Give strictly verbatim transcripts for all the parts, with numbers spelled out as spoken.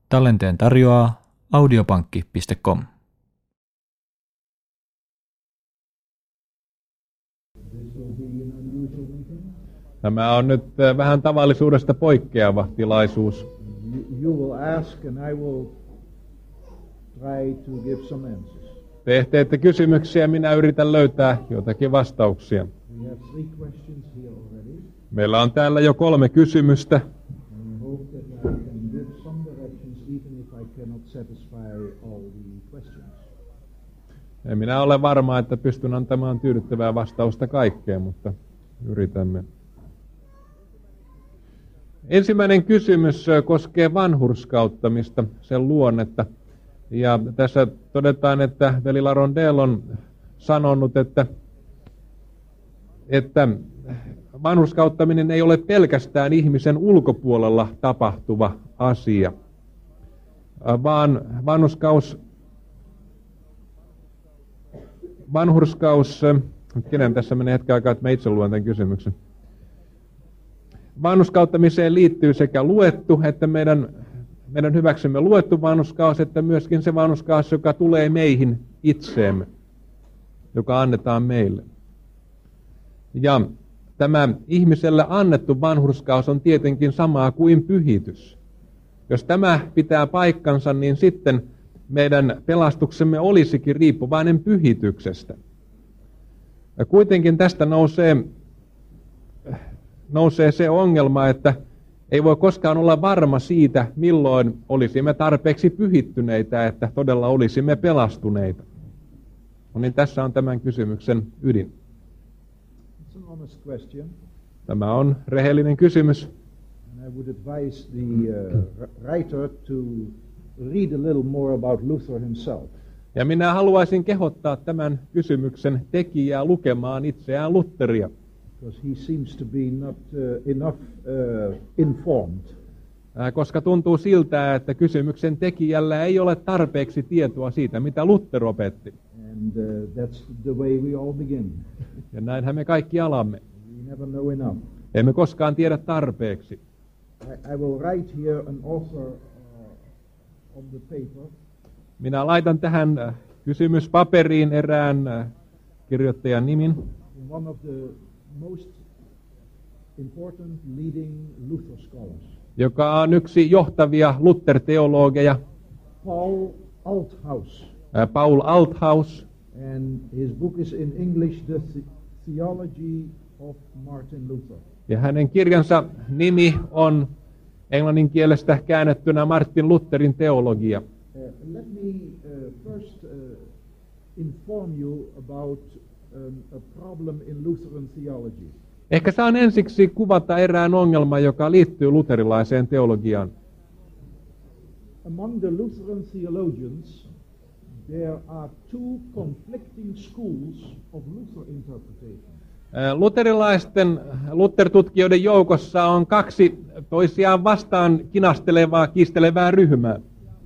Tallenteen tarjoaa audiopankki piste com. Tämä on nyt vähän tavallisuudesta poikkeava tilaisuus. You will ask and I will try to give some answers. Te teette kysymyksiä, minä yritän löytää jotakin vastauksia. We have three questions here already. Meillä on täällä jo kolme kysymystä. I hope that I can give some directions even if I cannot satisfy all the questions. En minä ole varma, että pystyn antamaan tyydyttävää vastausta kaikkeen, mutta yritämme. Ensimmäinen kysymys koskee vanhurskauttamista, sen luonnetta. Ja tässä todetaan, että veli Larondel on sanonut, että, että vanhurskauttaminen ei ole pelkästään ihmisen ulkopuolella tapahtuva asia, vaan vanhurskaus, vanhurskaus, kenen tässä menee hetken aikaa, että mä itse luen tämän kysymyksen. Vanhurskauttamiseen liittyy sekä luettu, että meidän, meidän hyväksymme luettu vanhurskaus, että myöskin se vanhurskaus, joka tulee meihin itseemme, joka annetaan meille. Ja tämä ihmiselle annettu vanhurskaus on tietenkin samaa kuin pyhitys. Jos tämä pitää paikkansa, niin sitten meidän pelastuksemme olisikin riippuvainen pyhityksestä. Ja kuitenkin tästä nousee, nousee se ongelma, että ei voi koskaan olla varma siitä, milloin olisimme tarpeeksi pyhittyneitä, että todella olisimme pelastuneita. No niin, tässä on tämän kysymyksen ydin. It's an honest question. Tämä on rehellinen kysymys. And I would advise the uh, writer to read a little more about Luther himself. Ja minä haluaisin kehottaa tämän kysymyksen tekijää lukemaan itseään Lutheria. Because he seems to be not uh, enough uh, informed. Koska tuntuu siltä, että kysymyksen tekijällä ei ole tarpeeksi tietoa siitä, mitä Luther opetti. And uh, that's the way we all begin. Ja näinhän me kaikki alamme. We never know enough. Emme koskaan tiedä tarpeeksi. I, I will write here an author uh, on the paper. Minä laitan tähän kysymyspaperiin erään kirjoittajan nimin. One of the most important leading Luther scholars. Joka on yksi johtavia Luther-teologeja. Paul Althaus. Paul Althaus. And his book is in English, The Theology of Martin Luther. Ja hänen kirjansa nimi on englannin kielestä käännettynä Martin Lutherin teologia. Uh, let me uh, first uh, inform you about um, a problem in Lutheran theology. Ehkä saan ensiksi kuvata erään ongelman, joka liittyy luterilaiseen teologiaan. Among the Lutheran theologians, there are two conflicting schools of Luther interpretation. Luterilaisten, Luther-tutkijoiden joukossa on kaksi toisiaan vastaan kinastelevaa, kiistelevää ryhmää.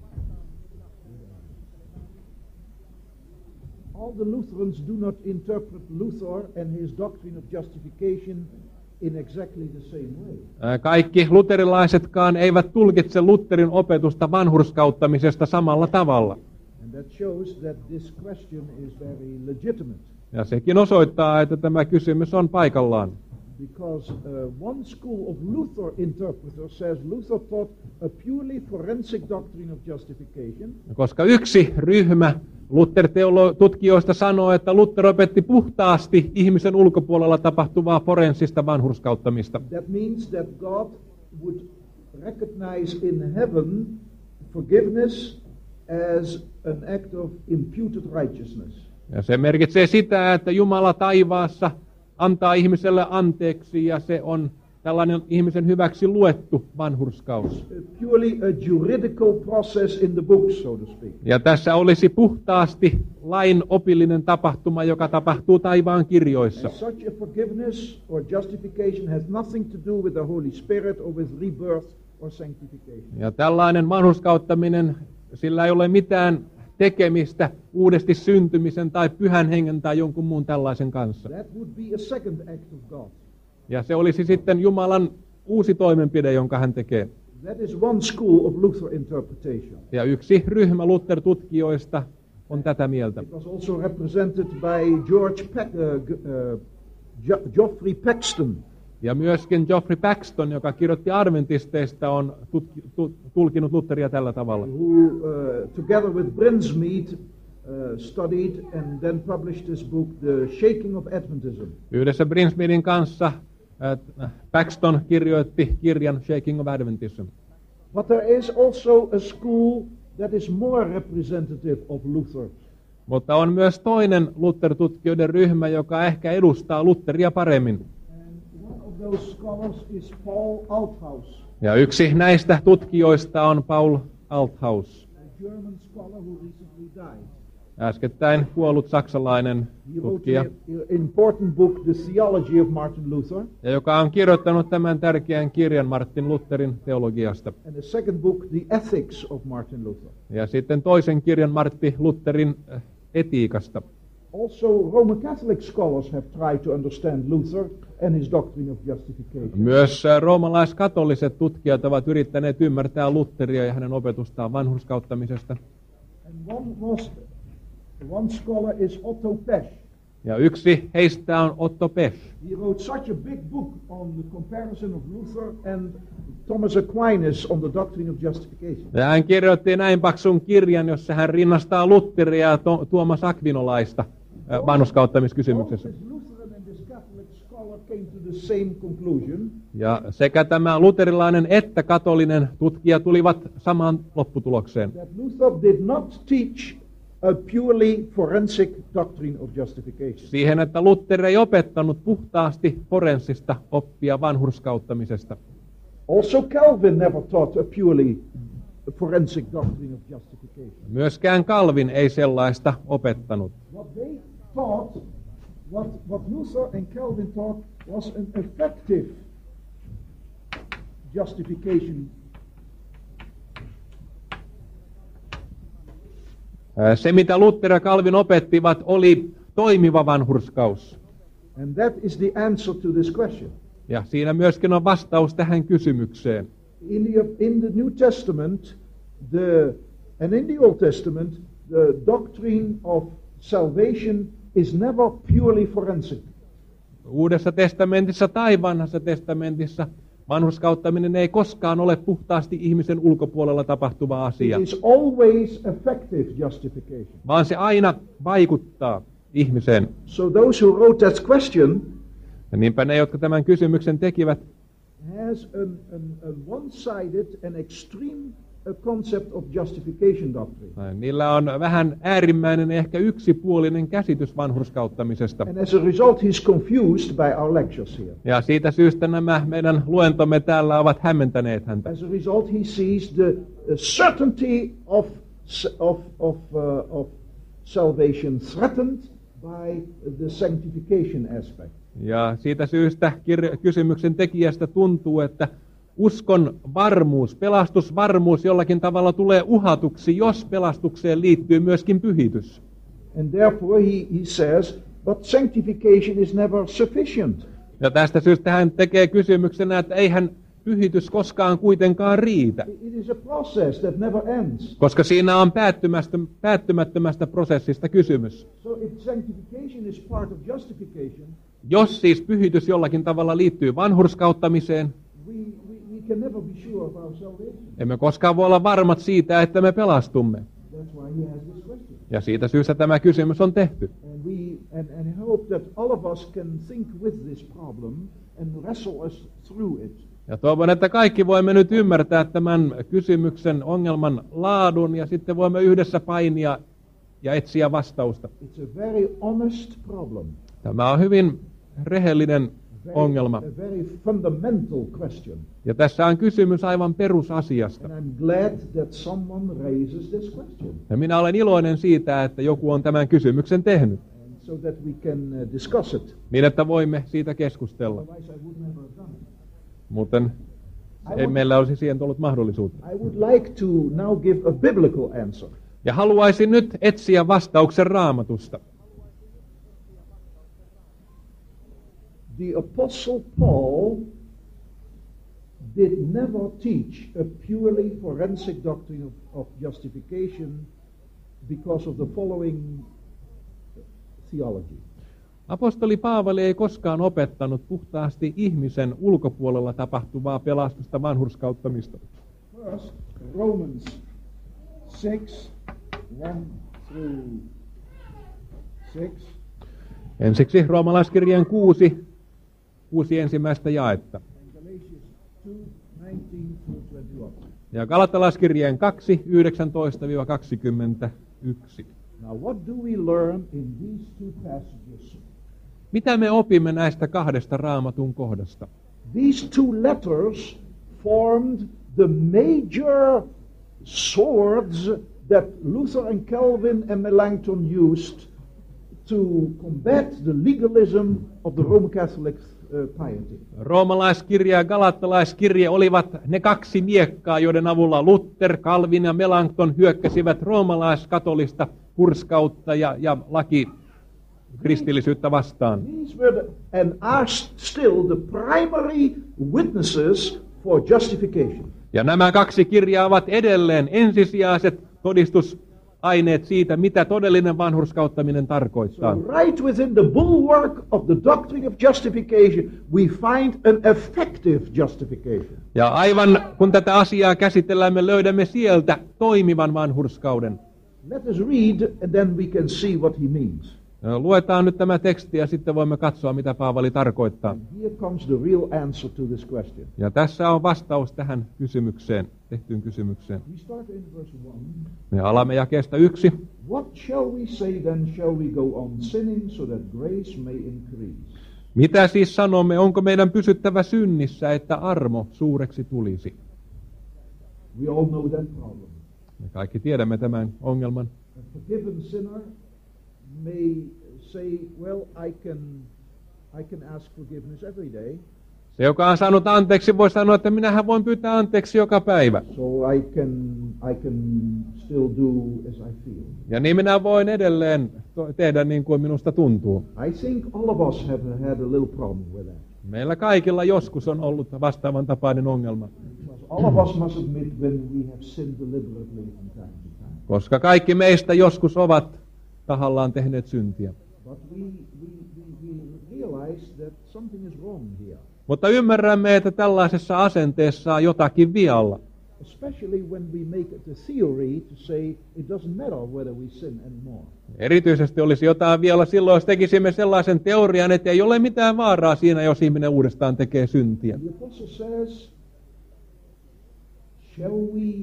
All the Lutherans do not interpret Luther and his doctrine of justification in exactly the same way. Kaikki luterilaisetkaan eivät tulkitse Lutherin opetusta vanhurskauttamisesta samalla tavalla. And that shows that this question is very legitimate. Ja sekin osoittaa, että tämä kysymys on paikallaan. Because uh, one school of Luther interpreters says Luther taught a purely forensic doctrine of justification. Koska yksi ryhmä Luther-tutkijoista sanoo, että Luther opetti puhtaasti ihmisen ulkopuolella tapahtuvaa forensista vanhurskauttamista. That means that God would recognize in heaven forgiveness as an act of imputed righteousness. Ja se merkitsee sitä, että Jumala taivaassa antaa ihmiselle anteeksi ja se on tällainen ihmisen hyväksi luettu vanhurskaus. Purely a juridical process in the book, so to speak. Ja tässä olisi puhtaasti lain opillinen tapahtuma, joka tapahtuu taivaan kirjoissa. And such a forgiveness or justification has nothing to do with the Holy Spirit or with rebirth or sanctification. Ja tällainen vanhurskauttaminen, sillä ei ole mitään tekemistä uudesti syntymisen tai pyhän hengen tai jonkun muun tällaisen kanssa. That would be a second act of God. Ja se olisi sitten Jumalan uusi toimenpide, jonka hän tekee. That is one school of Luther interpretation. Ja yksi ryhmä Luther-tutkijoista on tätä mieltä. It was also represented by George Pe- uh, uh, jo- Geoffrey Paxton. Ja myöskin Geoffrey Paxton, joka kirjoitti adventisteista, on tutki, tu, tulkinut Lutheria tällä tavalla. Who, uh, together with Brinsmead, uh, studied and then published his book, The Shaking of Adventism. Yhdessä Brinsmeadin kanssa äh, Paxton kirjoitti kirjan Shaking of Adventism. But there is also a school that is more representative of Luther. Mutta on myös toinen Luther-tutkijoiden ryhmä, joka ehkä edustaa Lutheria paremmin. And one of those scholars is Paul Althaus, Ja yksi näistä tutkijoista on Paul Althaus, a German scholar who recently died. äskettäin kuollut saksalainen He wrote tutkija, an important book, The Theology of Martin Luther, ja joka on kirjoittanut tämän tärkeän kirjan Martin Lutherin teologiasta. and a second book, The Ethics of Martin Luther. Ja sitten toisen kirjan Martin Lutherin äh, etiikasta. Also, Roman Catholic scholars have tried to understand Luther and his doctrine of justification. Myös äh, roomalaiskatoliset tutkijat ovat yrittäneet ymmärtää Lutheria ja hänen opetustaan vanhurskauttamisesta. And one was, one scholar is Otto Pesch. Ja yksi heistä on Otto Pesch. He wrote such a big book on the comparison of Luther and Thomas Aquinas on the doctrine of justification. Ja hän kirjoitti näin paksun kirjan, jossa hän rinnastaa Lutheria ja to- Tuomas Akvinolaista äh, vanhurskauttamiskysymyksessä. Both this Lutheran and this Catholic scholar came to the same conclusion. Ja sekä tämä luterilainen että katolinen tutkija tulivat samaan lopputulokseen. That Luther did not teach a purely forensic doctrine of justification. Siihen, että Luther ei opettanut puhtaasti forensista oppia vanhurskauttamisesta. Also Calvin never taught a purely forensic doctrine of justification. Myöskään Calvin ei sellaista opettanut. What they taught, what, what Luther and Calvin taught was an effective justification. Se, mitä Luther ja Calvin opettivat, oli toimiva vanhurskaus. And that is the answer to this question. Ja siinä myöskin on vastaus tähän kysymykseen. In the, in the New Testament, the, and in the Old Testament, the doctrine of salvation is never purely forensic. Uudessa testamentissa tai vanhassa testamentissa vanhurskauttaminen ei koskaan ole puhtaasti ihmisen ulkopuolella tapahtuva asia, It is always effective justification. vaan se aina vaikuttaa ihmiseen. So those who wrote that question Ja niinpä ne, jotka tämän kysymyksen tekivät, has an, an, a one-sided and extreme uh, concept of justification doctrine. niillä on vähän äärimmäinen ja ehkä yksipuolinen käsitys vanhurskauttamisesta. And as a result, he's confused by our lectures here. Ja siitä syystä nämä meidän luentomme täällä ovat hämmentäneet häntä. As a result, he sees the uh, certainty of, s- of, of, uh, of salvation threatened by the sanctification aspect. Ja siitä syystä kir- kysymyksen tekijästä tuntuu, että uskon varmuus, pelastusvarmuus jollakin tavalla tulee uhatuksi, jos pelastukseen liittyy myöskin pyhitys. And therefore he, he says, but sanctification is never sufficient. Ja tästä syystä hän tekee kysymyksenä, että eihän pyhitys koskaan kuitenkaan riitä, It is a process that never ends. koska siinä on päättymästä, päättymättömästä prosessista kysymys. So if sanctification is part of justification, Jos siis pyhitys jollakin tavalla liittyy vanhurskauttamiseen, we, we, we can never be sure of our salvation. emme koskaan voi olla varmat siitä, että me pelastumme. That's why he has this question. Ja siitä syystä tämä kysymys on tehty. And we and, and hope that all of us can think with this problem and wrestle us through it. Ja toivon, että kaikki voimme nyt ymmärtää tämän kysymyksen ongelman laadun ja sitten voimme yhdessä painia ja etsiä vastausta. It's a very honest problem. Tämä on hyvin rehellinen Very, ongelma. a very fundamental question. Ja tässä on kysymys aivan perusasiasta. And I'm glad that someone raises this question. Ja minä olen iloinen siitä, että joku on tämän kysymyksen tehnyt, And so that we can uh, discuss it. niin että voimme siitä keskustella. Otherwise I would never have done it. Muuten ei meillä olisi siihen tullut mahdollisuutta. I would like to now give a biblical answer. Ja haluaisin nyt etsiä vastauksen Raamatusta. The Apostle Paul did never teach a purely forensic doctrine of, of justification because of the following theology. Apostoli Paavali ei koskaan opettanut puhtaasti ihmisen ulkopuolella tapahtuvaa pelastusta vanhurskauttamista. First, Romans six, one through six. Ensiksi roomalaiskirjeen kuusi, kuusi ensimmäistä jaetta. Galatians two, nineteen through twenty-one. Ja Galatalaiskirjeen kaksi, yhdeksäntoista kaksikymmentäyksi. Now what do we learn in these two passages? Mitä me opimme näistä kahdesta raamatun kohdasta? These two letters formed the major swords that Luther and Calvin and Melanchthon used to combat the legalism of the Roman Catholic uh, piety. Roomalaiskirja ja Galattalaiskirja olivat ne kaksi miekkaa, joiden avulla Luther, Calvin ja Melanchthon hyökkäsivät roomalaiskatolista hurskautta ja, ja laki kristillisyyttä vastaan. These were the, and are still the primary witnesses for justification. Ja nämä kaksi kirjaa ovat edelleen ensisijaiset todistusaineet siitä, mitä todellinen vanhurskauttaminen tarkoittaa. So right within the bulwark of the doctrine of justification, we find an effective justification. Ja aivan kun tätä asiaa käsitellään, me löydämme sieltä toimivan vanhurskauden. Let us read and then we can see what he means. Luetaan nyt tämä teksti ja sitten voimme katsoa, mitä Paavali tarkoittaa. Here comes the real answer to this question. Ja tässä on vastaus tähän kysymykseen, tehtyyn kysymykseen. We start in verse one. Me alamme jakeesta yksi. What shall we say then? Shall we go on sinning so that grace may increase? Mitä siis sanomme, onko meidän pysyttävä synnissä, että armo suureksi tulisi? We all know that problem. Me kaikki tiedämme tämän ongelman. A forgiven sinner may say, well, I can, I can ask forgiveness every day. Se, joka on saanut anteeksi, voi sanoa, että minähän voin pyytää anteeksi joka päivä. So I can, I can still do as I feel. Ja niin minä voin edelleen tehdä niin kuin minusta tuntuu. I think all of us have had a little problem with that. Meillä kaikilla joskus on ollut vastaavan tapainen ongelma. Because all of us must admit when we have sinned deliberately from time to time. Koska kaikki meistä joskus ovat tahallaan tehneet syntiä. But we, we, we, we realize that something is wrong here. Mutta ymmärrämme, että tällaisessa asenteessa on jotakin vialla. Especially when we make it a theory to say it doesn't matter whether we sin anymore. Erityisesti olisi jotain vielä silloin, jos tekisimme sellaisen teorian, että ei ole mitään vaaraa siinä, jos ihminen uudestaan tekee syntiä. The apostle says, shall we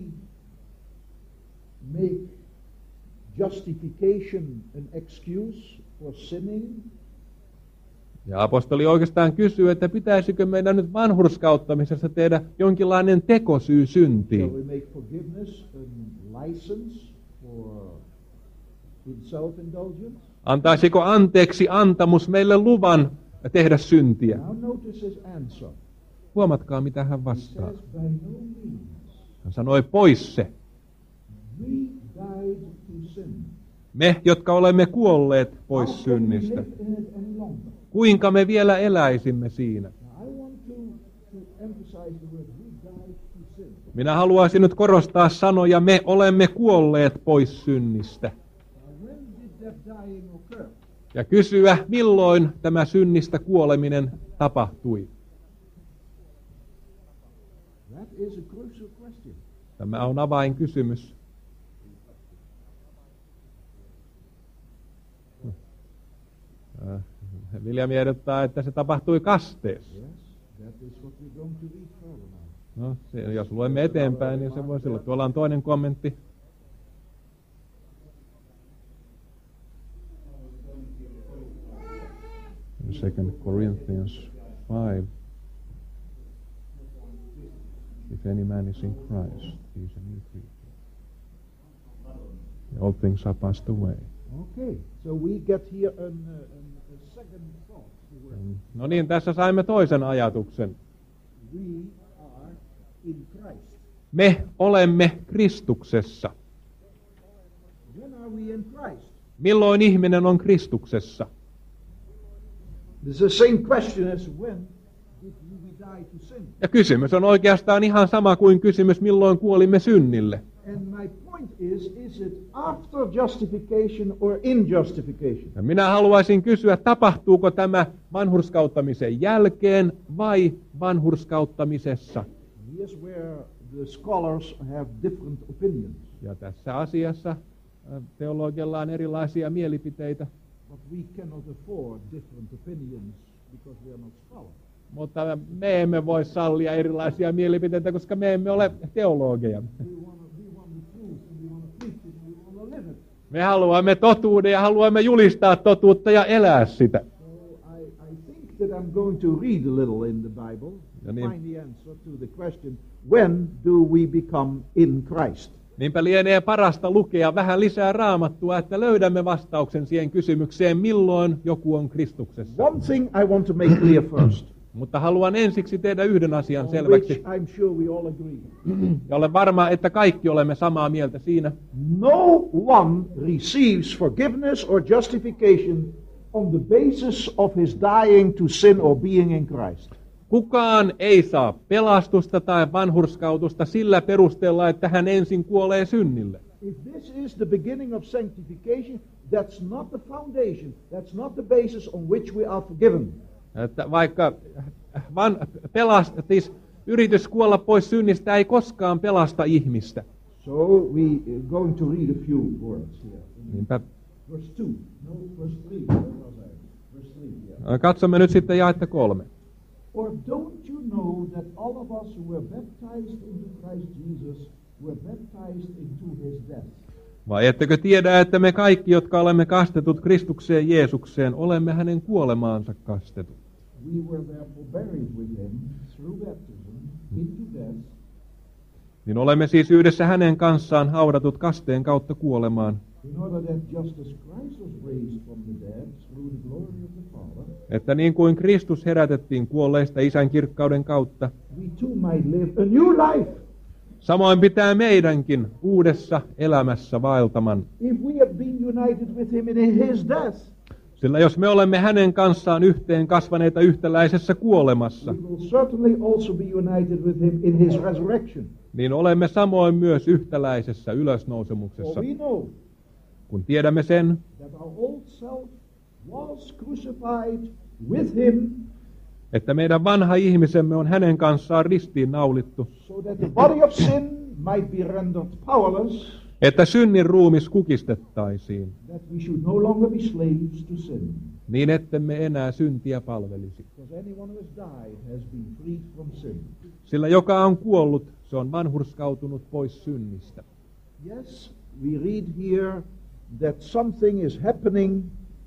make justification an excuse for sinning? Ja apostoli oikeastaan kysyy, että pitäisikö meidän nyt vanhurskauttamisessa tehdä jonkinlainen tekosyy syntiin. Shall we make forgiveness a license for in self-indulgence? Antaisiko anteeksi antamus meille luvan tehdä syntiä? Now notice his answer. Huomatkaa, mitä hän He vastaa. says, by no means. Hän sanoi, pois se. We died to sin. Me, jotka olemme kuolleet How pois can we synnistä. live in it any longer? Kuinka me vielä eläisimme siinä? Now I want to, to emphasize the word we died to sin. Minä haluaisin nyt korostaa sanoja, me olemme kuolleet pois synnistä. Now when did that dying occur? Ja kysyä, milloin tämä synnistä kuoleminen tapahtui. That is a crucial question. Tämä on avainkysymys. Äh, William ehdottaa, että se tapahtui kasteessa. Yes, that is what we're going to read further now. No, se, jos luemme eteenpäin, niin se voisi olla. Tuolla on toinen kommentti. Second Corinthians five. If any man is in Christ, he is a new creature. All things are passed away. Okay, so we get here an, uh, an, a second thought. The word No niin, tässä saimme toisen ajatuksen. we are in Christ. Me olemme Kristuksessa. When are we in Christ? Milloin ihminen on Kristuksessa? This is the same question as when did we die to sin? Ja kysymys on oikeastaan ihan sama kuin kysymys, milloin kuolimme synnille. And my point is, is it after justification or in justification? Ja minä haluaisin kysyä, tapahtuuko tämä vanhurskauttamisen jälkeen vai vanhurskauttamisessa? Here's where the scholars have different opinions. Ja tässä asiassa äh, teologialla on erilaisia mielipiteitä, But we cannot afford different opinions because we are not scholars. mutta me emme voi sallia erilaisia mielipiteitä, koska me emme ole teologeja. We want, we want the truth and we want to preach it and we want to live it. Me haluamme totuuden ja haluamme julistaa totuutta ja elää sitä. So I, I think that I'm going to read a little in the Bible Ja to niin. find the answer to the question, when do we become in Christ? Niinpä lienee parasta lukea vähän lisää Raamattua, että löydämme vastauksen siihen kysymykseen, milloin joku on Kristuksessa. One thing I want to make clear first, Mutta haluan ensiksi tehdä yhden asian on selväksi, which I'm sure we all agree. ja olen varma, että kaikki olemme samaa mieltä siinä. No one receives forgiveness or justification on the basis of his dying to sin or being in Christ. Kukaan ei saa pelastusta tai vanhurskautusta sillä perusteella, että hän ensin kuolee synnille. If this is the beginning of sanctification, that's not the foundation, that's not the basis on which we are forgiven. Että vaikka van, pelastis, yritys kuolla pois synnistä ei koskaan pelasta ihmistä. So we are going to read a few words here. Niinpä Verse two, no, verse three, where was I? Verse three, yeah. katsomme nyt sitten jaetta kolme. Or don't you know that all of us who were baptized into Christ Jesus were baptized into his death? Vai ettekö tiedä, että me kaikki, jotka olemme kastetut Kristukseen Jeesukseen, olemme hänen kuolemaansa kastetut? We were therefore buried with him through baptism into death, Niin olemme siis yhdessä hänen kanssaan haudatut kasteen kautta kuolemaan, in order that just as Christ was raised from the dead through the glory of the Father, että niin kuin Kristus herätettiin kuolleista Isän kirkkauden kautta, we too might live a new life. samoin pitää meidänkin uudessa elämässä vaeltaman. If we have been united with him in his death, Sillä jos me olemme hänen kanssaan yhteen kasvaneita yhtäläisessä kuolemassa, we will certainly also be united with him in his resurrection. niin olemme samoin myös yhtäläisessä For ylösnousemuksessa. we know Kun tiedämme sen, that our old self was crucified with him, että meidän vanha ihmisemme on hänen kanssaan ristiin naulittu, so that the body of sin might be rendered powerless, että synnin ruumis kukistettaisiin, that we should no longer be slaves to sin. niin ettemme enää syntiä palvelisi. Because anyone who has died has been freed from sin. Sillä joka on kuollut, se on vanhurskautunut pois synnistä. Yes, we read here that something is happening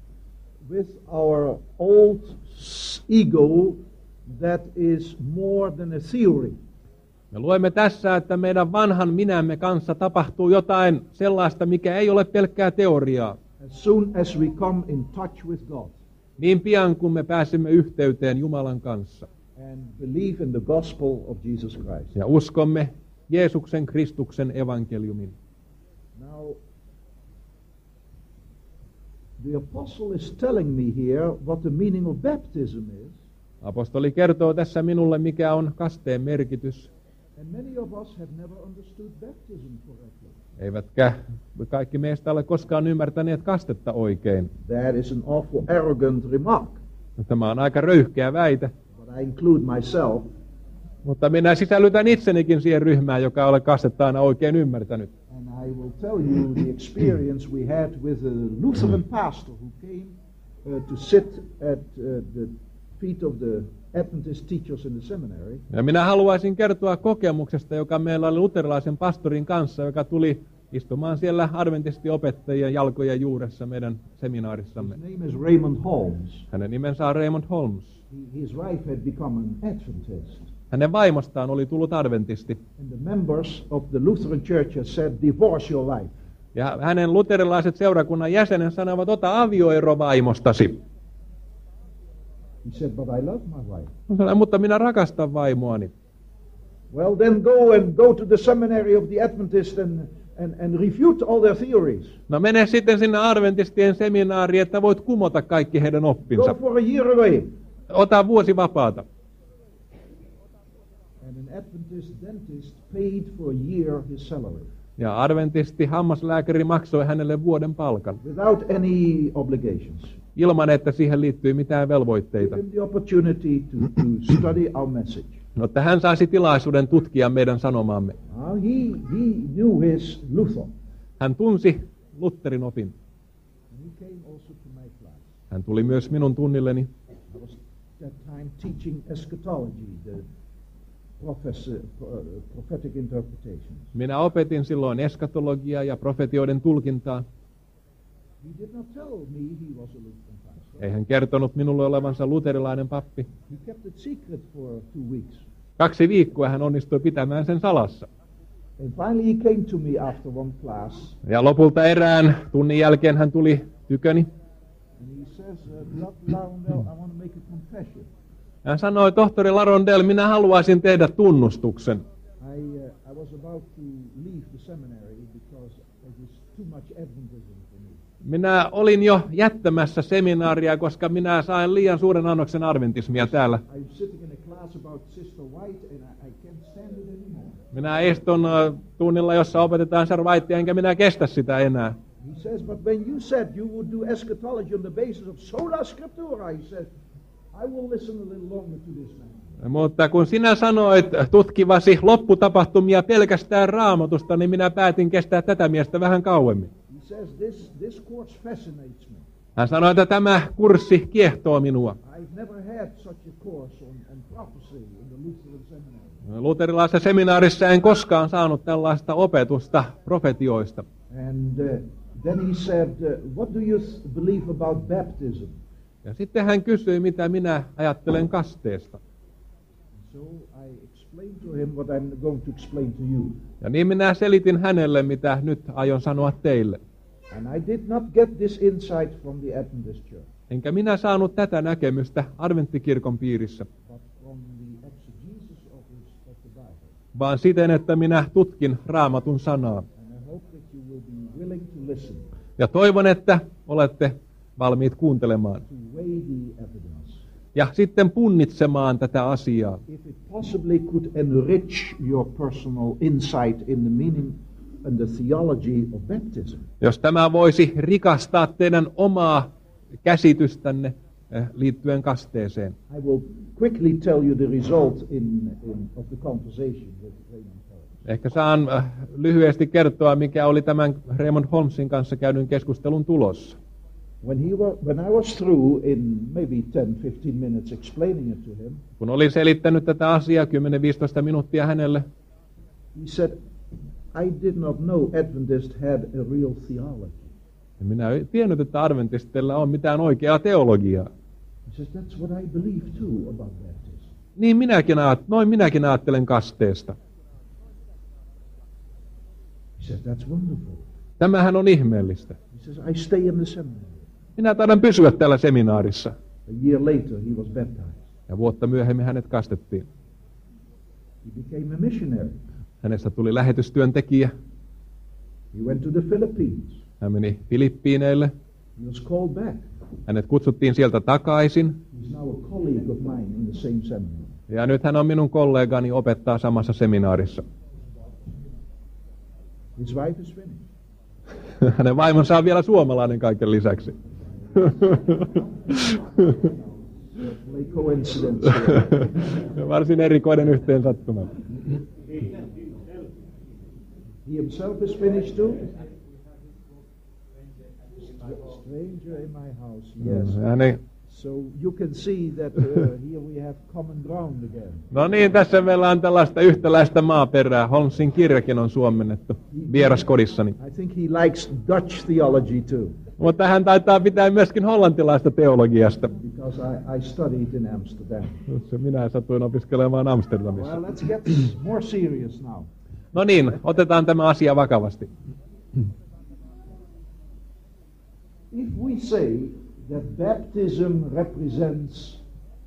with our old s- ego that is more than a theory. Me luemme tässä, että meidän vanhan minämme kanssa tapahtuu jotain sellaista, mikä ei ole pelkkää teoriaa. As soon as we come in touch with God Niin pian kun me pääsemme yhteyteen Jumalan kanssa and believe in the gospel of Jesus Christ. ja uskomme Jeesuksen Kristuksen evankeliumin. Now, the apostle is telling me here what the meaning of baptism is, Apostoli kertoo tässä minulle, mikä on kasteen merkitys. and many of us have never understood baptism correctly. Eivätkä kaikki meistä ole koskaan ymmärtäneet kastetta oikein. That is an awful arrogant remark, Tämä on aika röyhkeä väite, but I include myself. mutta minä sisällytän itsenikin siihen ryhmään, joka ole kastetta aina oikein ymmärtänyt. And I will tell you the experience we had with a Lutheran pastor who came uh, to sit at uh, the feet of the Adventist teachers in the seminary. Ja minä haluaisin kertoa kokemuksesta, joka meillä oli luterilaisen pastorin kanssa, joka tuli istumaan siellä adventistiopettajien jalkojen juuressa meidän seminaarissamme. His name is Raymond Holmes. Hänen nimensä on Raymond Holmes. He, his wife had become an Adventist. Hänen vaimostaan oli tullut adventisti. And the members of the Lutheran Church had said, divorce your wife. Ja hänen luterilaiset seurakunnan jäsenen sanovat, ota avioero vaimostasi. He said, but I love my wife. Hän sanoi, mutta minä rakastan vaimoani. Well, then go and go to the seminary of the Adventist and, and, and refute all their theories. No mene sitten sinne adventistien seminaariin, että voit kumota kaikki heidän oppinsa. Go for a year away. Ota vuosi vapaata. And an Adventist dentist paid for a year his salary. Ja adventisti hammaslääkäri maksoi hänelle vuoden palkan. Without any obligations. Ilman, että siihen liittyy mitään velvoitteita. Give him the opportunity to, to study our message. No, että hän saisi tilaisuuden tutkia meidän sanomaamme. Now he, he knew his Luther. Hän tunsi Lutherin opin. And he came also to my class. Hän tuli myös minun tunnilleni. I was that time teaching eschatology, the professor, uh, prophetic interpretations. Minä opetin silloin eskatologiaa ja profetioiden tulkintaa. He did not tell me he was a Lutheran pastor. Ei hän kertonut minulle olevansa luterilainen pappi. He kept it secret for two weeks. Kaksi viikkoa hän onnistui pitämään sen salassa. And finally he came to me after one class. Ja lopulta erään tunnin jälkeen hän tuli tyköni. And he says, uh, Doctor Larondel, I want to make a confession. Hän sanoi, tohtori Larondel, minä haluaisin tehdä tunnustuksen. I, uh, I was about to leave the seminary because there was too much Adventism for me. Minä olin jo jättämässä seminaaria, koska minä sain liian suuren annoksen adventismia täällä. I'm sitting in a class about Sister White and I, I can't stand it anymore. Minä istun uh, tunnilla, jossa opetetaan Sir Whitea, enkä minä kestä sitä enää. He says, but when you said you would do eschatology on the basis of sola scriptura, he said, I will listen a little longer to this man. Mutta kun sinä sanoit tutkivasi lopputapahtumia pelkästään Raamatusta, niin minä päätin kestää tätä miestä vähän kauemmin. He says, this, this course fascinates me. Hän sanoi, että tämä kurssi kiehtoo minua. I've never had such a course on, on prophecy in the Lutheran seminary. Luterilaisessa seminaarissa en koskaan saanut tällaista opetusta profetioista. And uh, then he said, uh, what do you th- believe about baptism? Ja sitten hän kysyi, mitä minä ajattelen kasteesta. So I explained to him what I'm going to explain to you. Ja niin minä selitin hänelle, mitä nyt aion sanoa teille. And I did not get this insight from the Adventist Church, Enkä minä saanut tätä näkemystä adventtikirkon piirissä, but from the exegesis of, his, of the Bible. vaan siten, että minä tutkin Raamatun sanaa. And I hope that you will be willing to listen, Ja toivon, että olette valmiit kuuntelemaan. to weigh the evidence. Ja sitten punnitsemaan tätä asiaa. If it possibly could enrich your personal insight in the meaning and the theology of baptism. Jos tämä voisi rikastaa teidän omaa käsitystänne eh, liittyen kasteeseen. I will quickly tell you the result in, in, of the conversation with Raymond Holmes. Ehkä saan eh, lyhyesti kertoa, mikä oli tämän Raymond Holmesin kanssa käydyn keskustelun tulos. When, he wa- when I was through in maybe ten to fifteen minutes explaining it to him, Kun olin selittänyt tätä asiaa kymmenen viisitoista minuuttia hänelle, he said, I did not know Adventist had a real theology. niin minä en tiennyt, että adventistilla on mitään oikeaa teologiaa. He says, that's what I believe too about baptism. Niin minäkin, ajatt- noin minäkin ajattelen kasteesta. He says, that's wonderful. Tämähän on ihmeellistä. He says, I stay in the seminary. Minä taidan pysyä täällä seminaarissa. A year later, he was baptized. Ja vuotta myöhemmin hänet kastettiin. He became a missionary. Hänestä tuli lähetystyöntekijä. He went to the Philippines. Hän meni Filippiineille. He was called back. Hänet kutsuttiin sieltä takaisin. He's now a colleague of mine in the same seminary. Ja nyt hän on minun kollegani, opettaa samassa seminaarissa. His wife is finished. Hänen vaimonsa on vielä suomalainen kaiken lisäksi. Play coincidence here. Varsin erikoinen yhteensattuma. He himself is finished too. Stranger in my house, yes. Hänen... So you can see that uh, here we have common ground again. No niin, tässä meillä on tällaista yhtäläistä maaperää. Holmesin kirjakin on suomennettu vieraskodissani. I think he likes Dutch theology too, Mutta hän taitaa pitää myöskin hollantilaista teologiasta. because I, I studied in Amsterdam. Minä satuin opiskelemaan Amsterdamissa. Well, let's get more serious now. No niin, otetaan tämä asia vakavasti. If we say that baptism represents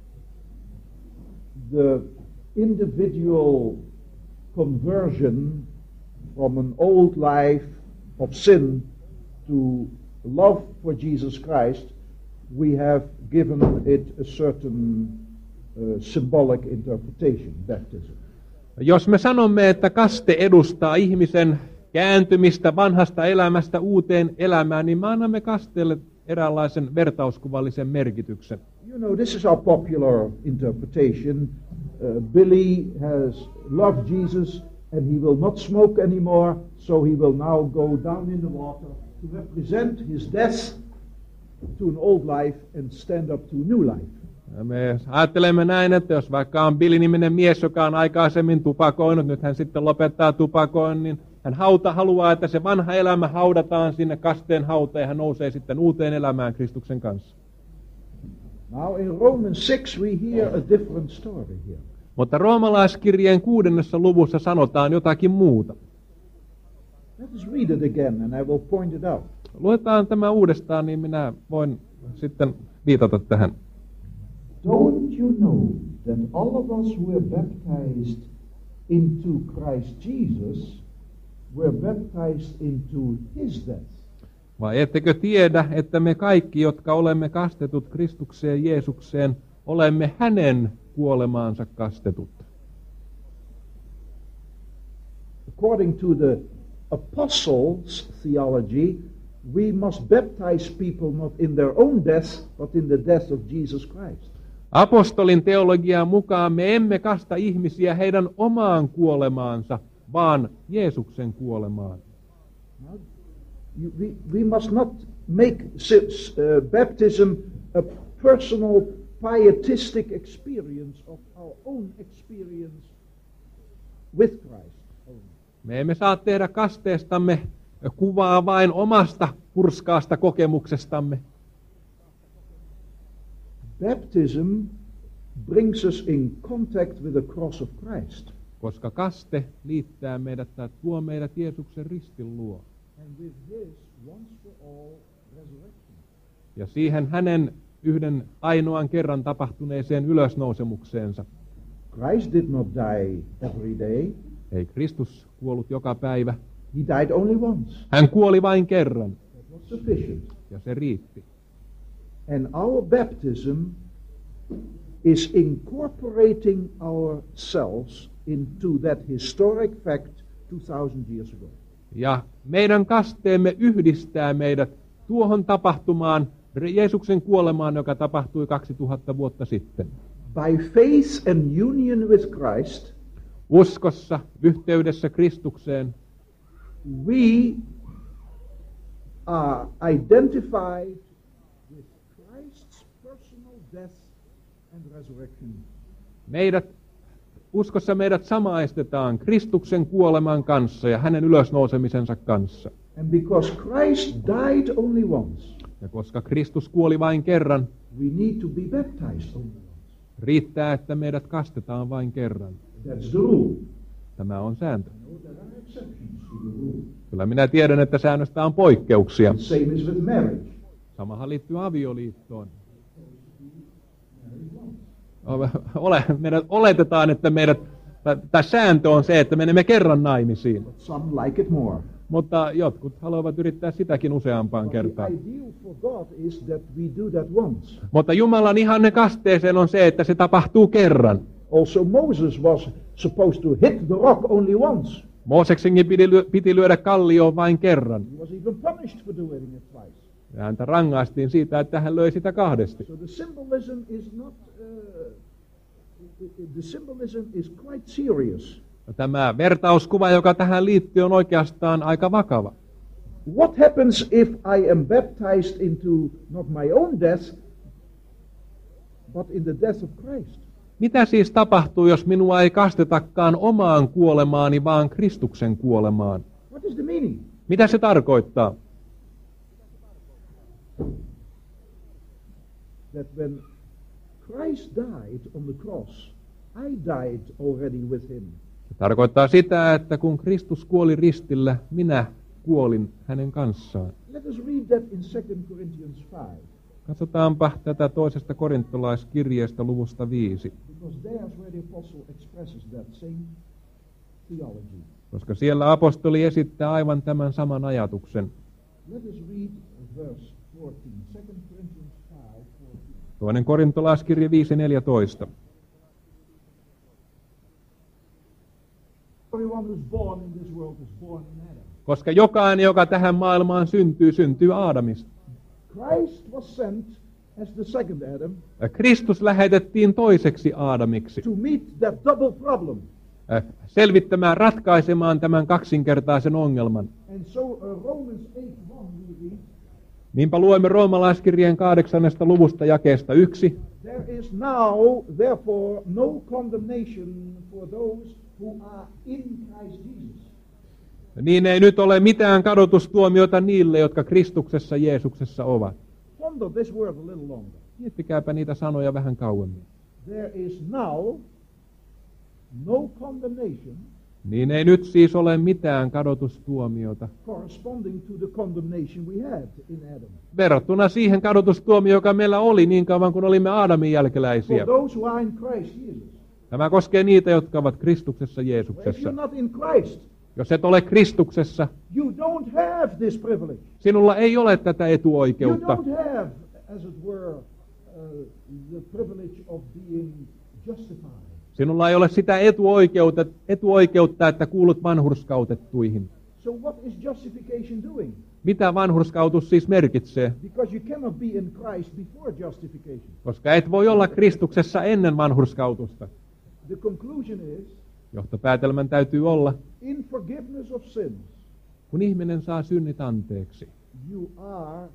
the individual conversion from an old life of sin to love for Jesus Christ, we have given it a certain uh, symbolic interpretation, baptism. Jos me sanomme, että kaste edustaa ihmisen kääntymistä vanhasta elämästä uuteen elämään, niin me annamme kasteelle eräänlaisen vertauskuvallisen merkityksen. You know, this is our popular interpretation. Uh, Billy has loved Jesus and he will not smoke anymore, so he will now go down in the water to represent his death to an old life and stand up to a new life. Ja me ajattelemme näin, että jos vaikka on Billy-niminen mies, joka on aikaisemmin tupakoinut, nyt hän sitten lopettaa tupakoinnin, niin hän hauta, haluaa, että se vanha elämä haudataan sinne kasteen hautaan ja hän nousee sitten uuteen elämään Kristuksen kanssa. Now in Romans six we hear a different story here. Mutta roomalaiskirjeen kuudennessa luvussa sanotaan jotakin muuta. Let us read it again and I will point it out. Luetaan tämä uudestaan, niin minä voin sitten viitata tähän. Don't you know that all of us who were baptized into Christ Jesus were baptized into his death? Vai ettekö tiedä, että me kaikki, jotka olemme kastetut Kristukseen Jeesukseen, olemme hänen kuolemaansa kastetut? According to the apostles' theology, we must baptize people not in their own death, but in the death of Jesus Christ. Apostolin teologian mukaan me emme kasta ihmisiä heidän omaan kuolemaansa, vaan Jeesuksen kuolemaan. Now, you, we, we must not make uh, baptism a personal pietistic experience of our own experience with Christ. Me emme saa tehdä kasteestamme kuvaa vain omasta hurskaasta kokemuksestamme. Baptism brings us in contact with the cross of Christ. Koska kaste liittää meidät tai tuo meidät Jeesuksen ristin luo. And with his once for all resurrection. Ja siihen hänen yhden ainoan kerran tapahtuneeseen ylösnousemukseensa. Christ did not die every day. Ei Kristus kuollut joka päivä. He died only once. Hän kuoli vain kerran. That was sufficient. Ja se riitti. And our baptism is incorporating ourselves into that historic fact two thousand years ago. Ja meidän kasteemme yhdistää meidät tuohon tapahtumaan, Jeesuksen kuolemaan, joka tapahtui kaksituhatta vuotta sitten. By faith and union with Christ, uskossa, yhteydessä Kristukseen, we are identified with Christ's personal death and resurrection. Meidät, uskossa meidät samaistetaan Kristuksen kuoleman kanssa ja hänen ylösnousemisensa kanssa. And because Christ died only once, ja koska Kristus kuoli vain kerran, we need to be baptized only once. Riittää, että meidät kastetaan vain kerran. That's the rule. Tämä on sääntö. No, there are exceptions to the rule. Kyllä minä tiedän, että säännöstä on poikkeuksia. The same is with marriage. Samahan liittyy avioliittoon. Ole, meidät oletetaan, että meidät, tai sääntö on se, että menemme kerran naimisiin. But some like it more. Mutta jotkut haluavat yrittää sitäkin useampaan But kertaan. the ideal for God is that we do that once. Mutta Jumalan ihanne kasteeseen on se, että se tapahtuu kerran. Also Moses was supposed to hit the rock only once. Mooseksenkin piti, lyö, piti lyödä kallioon vain kerran. He was even punished for doing it twice. Ja häntä rangaistiin siitä, että hän löi sitä kahdesti. So the symbolism is not, uh, the symbolism is quite serious. Tämä vertauskuva, joka tähän liittyy, on oikeastaan aika vakava. What happens if I am baptized into not my own death, but in the death of Christ? Mitä siis tapahtuu, jos minua ei kastetakaan omaan kuolemaani, vaan Kristuksen kuolemaan? What is the meaning? Mitä se tarkoittaa? That when Christ died on the cross, I died already with him. Se tarkoittaa sitä, että kun Kristus kuoli ristillä, minä kuolin hänen kanssaan. Let us read that in Second Corinthians five. Katsotaanpa tätä toisesta korintolaiskirjeestä luvusta viisi. Because there's where the apostle expresses that same theology. Koska siellä apostoli esittää aivan tämän saman ajatuksen. Let us read verse fourteen. Second Corinthians five fourteen. Toinen korintolaiskirje viisi neljätoista. Everyone who's born in this world is born in Adam. Koska jokainen, joka tähän maailmaan syntyy, syntyy Aadamista. Christ was sent as the second Adam Ja Kristus lähetettiin toiseksi Aadamiksi, to meet that double problem. äh, selvittämään, ratkaisemaan tämän kaksinkertaisen ongelman. And so uh, Romans eight one we read, Niinpä luemme roomalaiskirjeen kahdeksannesta luvusta jakeesta yksi. there is now therefore no condemnation for those who are in Christ Jesus. Niin ei nyt ole mitään kadotustuomiota niille, jotka Kristuksessa Jeesuksessa ovat. Ponder this word a little longer. Miettikääpä niitä sanoja vähän kauemmin. There is now no condemnation Niin ei nyt siis ole mitään kadotustuomiota corresponding to the condemnation we had in Adam. verrattuna siihen kadotustuomioon, joka meillä oli niin kauan kuin olimme Aadamin For jälkeläisiä. those who are in Christ Jesus. Tämä koskee niitä, jotka ovat Kristuksessa If Jeesuksessa. you're not in Christ, Jos et ole Kristuksessa, you don't have this privilege. sinulla ei ole tätä You etuoikeutta. don't have, as it were, uh, the privilege of being justified. Sinulla ei ole sitä etuoikeutta, etuoikeutta, että kuulut vanhurskautettuihin. So what is justification doing? Mitä vanhurskautus siis merkitsee? Because you cannot be in Christ before justification. Koska et voi olla Kristuksessa ennen vanhurskautusta. The conclusion is, Johtopäätelmän täytyy olla, in forgiveness of sins, kun ihminen saa synnit anteeksi. you are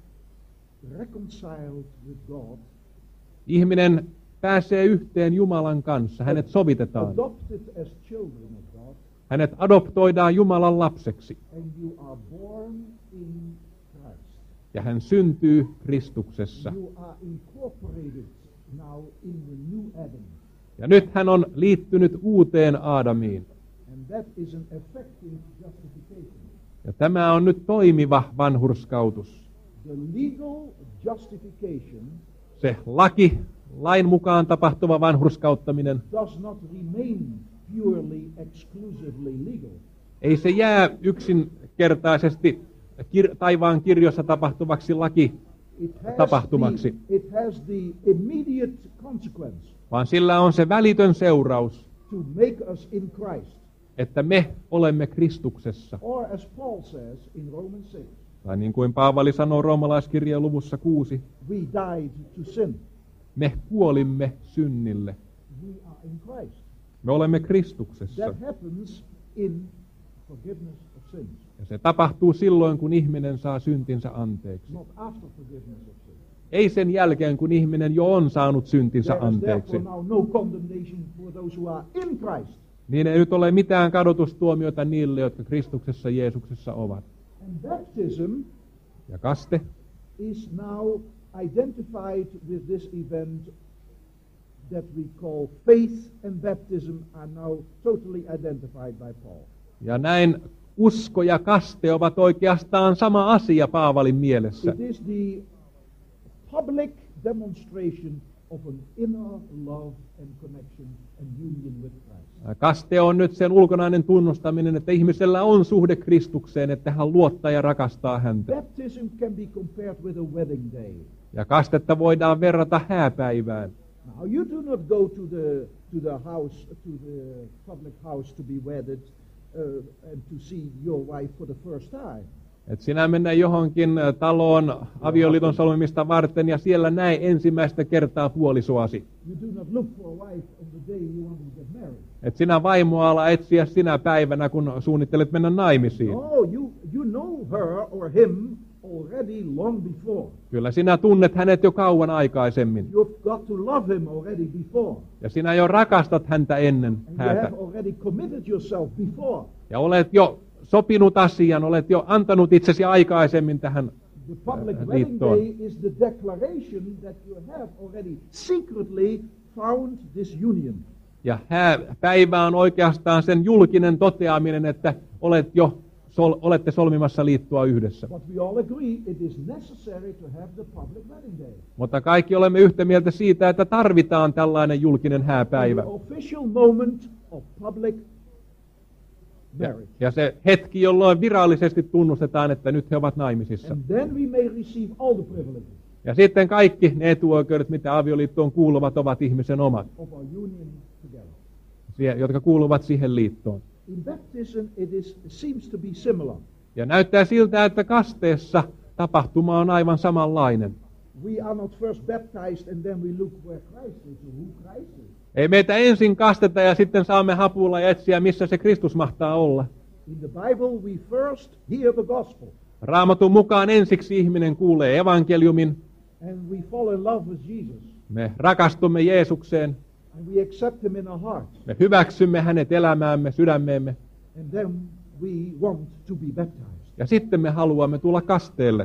reconciled with God, Ihminen pääsee yhteen Jumalan kanssa, hänet sovitetaan. adopted as children of God, Hänet adoptoidaan Jumalan lapseksi and you are born in Christ. ja hän syntyy Kristuksessa. You are incorporated now in the new Adam. Ja nyt hän on liittynyt uuteen Aadamiin. And that is an effective justification. Ja tämä on nyt toimiva vanhurskautus. The legal justification Se laki, lain mukaan tapahtuva vanhurskauttaminen, does not remain purely, exclusively legal. ei se jää yksinkertaisesti kir- taivaan kirjossa tapahtuvaksi laki It has, tapahtumaksi, the, it has the immediate consequence vaan sillä on se välitön seuraus, to make us in Christ. että me olemme Kristuksessa. Or as Paul says in Romans six, Tai niin kuin Paavali sanoo roomalaiskirjeen luvussa kuusi, we died to sin. me kuolimme synnille. We are in Christ. Me olemme Kristuksessa. That happens in forgiveness of sins, Ja se tapahtuu silloin, kun ihminen saa syntinsä anteeksi. not after forgiveness of sins. Ei sen jälkeen, kun ihminen jo on saanut syntinsä There is anteeksi. therefore now no condemnation for those who are in Christ. Niin ei nyt ole mitään kadotustuomiota niille, jotka Kristuksessa Jeesuksessa ovat. And baptism Ja kaste is now identified with this event that we call faith and baptism are now totally identified by Paul. ja näin usko ja kaste ovat oikeastaan sama asia Paavalin mielessä. It is the public demonstration of an inner love and connection and union with Christ. Kaste on nyt sen ulkonainen tunnustaminen, että ihmisellä on suhde Kristukseen, että hän luottaa ja rakastaa häntä. Baptism can be compared with a wedding day. Ja kastetta voidaan verrata hääpäivään. Now you do not go to the to the house to the public house to be wedded uh, and to see your wife for the first time. Et sinä mennä johonkin taloon avioliiton solmimista varten ja siellä näe ensimmäistä kertaa puolisoasi. You do not look for a wife on the day you want to get married. Et sinä vaimoa ala etsiä sinä päivänä, kun suunnittelet mennä naimisiin. No, you you know her or him already long before. Kyllä sinä tunnet hänet jo kauan aikaisemmin. You've got to love him already before. Ja sinä jo rakastat häntä ennen And you häntä. have already committed yourself before. Ja olet jo sopinut asian, olet jo antanut itsesi aikaisemmin tähän The public äh, wedding liittoon. day is the declaration that you have already secretly found this union. Ja hääpäivä on oikeastaan sen julkinen toteaminen, että olet jo sol, olette solmimassa liittoa yhdessä. But we all agree it is necessary to have the public wedding day. Mutta kaikki olemme yhtä mieltä siitä, että tarvitaan tällainen julkinen The hääpäivä. official moment of public Ja, marriage. ja se hetki, jolloin virallisesti tunnustetaan, että nyt he ovat naimisissa. And then we may receive all the privileges Ja sitten kaikki ne etuoikeudet, mitä avioliittoon kuuluvat, ovat ihmisen omat, of our union together. sie- jotka kuuluvat siihen liittoon. In baptism it is seems to be similar. Ja näyttää siltä, että kasteessa tapahtuma on aivan samanlainen. We are not first baptized and then we look where Christ is or who Christ is. Ei meitä ensin kasteta ja sitten saamme hapulla ja etsiä, missä se Kristus mahtaa olla. In the Bible we first hear the gospel Raamatun mukaan ensiksi ihminen kuulee evankeliumin. and we fall in love with Jesus Me rakastumme Jeesukseen. and we accept him in our hearts Me hyväksymme hänet elämäämme, sydämeemme. and then we want to be baptized. Ja sitten me haluamme tulla kasteelle.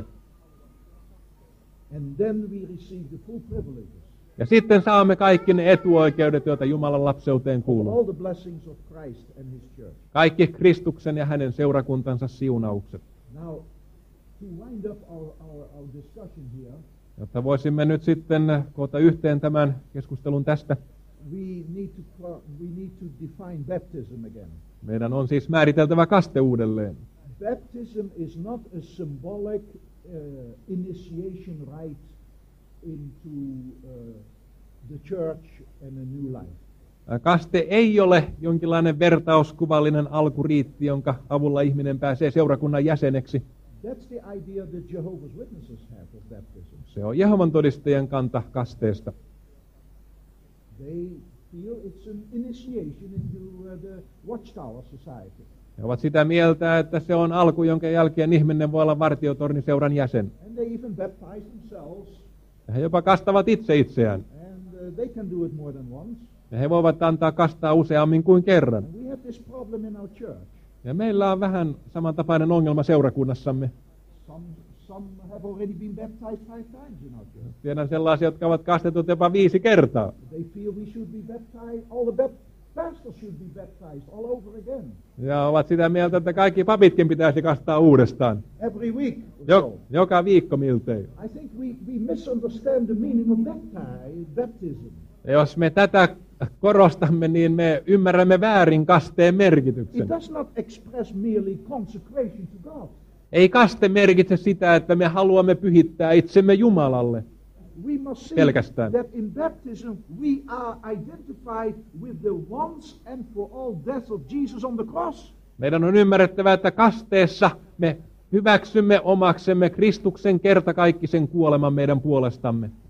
And then we receive the full privileges Ja sitten saamme kaikki ne etuoikeudet, joita Jumalan lapseuteen of kuuluu. all the blessings of Christ and his church. Kaikki Kristuksen ja hänen seurakuntansa siunaukset. Now, to wind up our, our, our discussion here, Jotta voisimme nyt sitten koota yhteen tämän keskustelun tästä. we need to cla- we need to define baptism again. Meidän on siis määriteltävä kaste uudelleen. Baptism is not a symbolic uh, initiation rite into uh, the church and a new life. Kaste ei ole jonkinlainen vertauskuvallinen alkuriitti, jonka avulla ihminen pääsee seurakunnan jäseneksi. That's the idea that Jehovah's Witnesses have of baptism. Se on Jehovan todistajien kanta kasteesta. They feel it's an initiation into uh, the Watchtower Society. He ovat sitä mieltä, että se on alku, jonka jälkeen ihminen voi olla vartiotorniseuran jäsen. And they even baptize themselves, Ja he jopa kastavat itse itseään. and uh, they can do it more than once. Ja he voivat antaa kastaa useammin kuin kerran. And we have this problem in our church. Ja meillä on vähän samantapainen ongelma seurakunnassamme. Some, some have already been baptized five times in our church. Tiedän sellaisia, jotka ovat kastetut jopa viisi kertaa. They feel we should be baptized, all the bap- pastors should be baptized all over again, Ja ovat sitä mieltä, että kaikki papitkin pitäisi kastaa uudestaan. every week or Jo, so. joka viikko miltei. I think we, we misunderstand the meaning of bapti- baptism. Ja jos me tätä korostamme, niin me ymmärrämme väärin kasteen merkityksen. It does not express merely consecration to God. Ei kaste merkitse sitä, että me haluamme pyhittää itsemme Jumalalle. We must see Pelkästään. that in baptism we are identified with the once and for all death of Jesus on the cross. Meidän on ymmärrettävä, että kasteessa me hyväksymme omaksemme Kristuksen kertakaikkisen kuoleman meidän puolestamme.